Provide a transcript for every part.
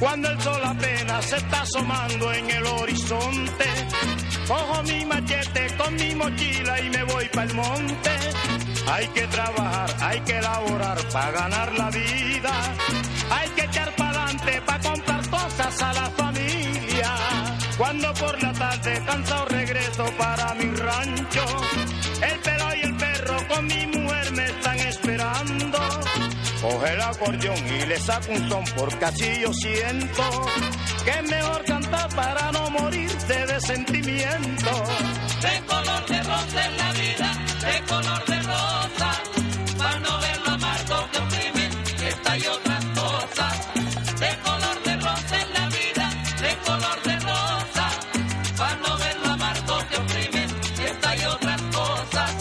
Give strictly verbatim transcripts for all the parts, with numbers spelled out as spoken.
Cuando el sol apenas se está asomando en el horizonte, cojo mi machete con mi mochila y me voy pa'l monte. Hay que trabajar, hay que elaborar para ganar la vida. Hay que echar pa'lante pa' comprar cosas a la familia. Cuando por la tarde cansado regreso para mi rancho, el pelo y el perro con mi mujer me están esperando. Coge el acordeón y le saco un son porque así yo siento que es mejor cantar para no morirse de sentimiento. De color de rosa es la vida, de color de rosa, para no ver lo amargo que oprime, esta y otras cosas. De color de rosa es la vida, de color de rosa, para no ver lo amargo que oprime, esta y otras cosas.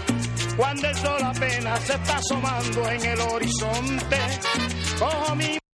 Cuando el sol apenas se está asomando en el horizonte, cojo mi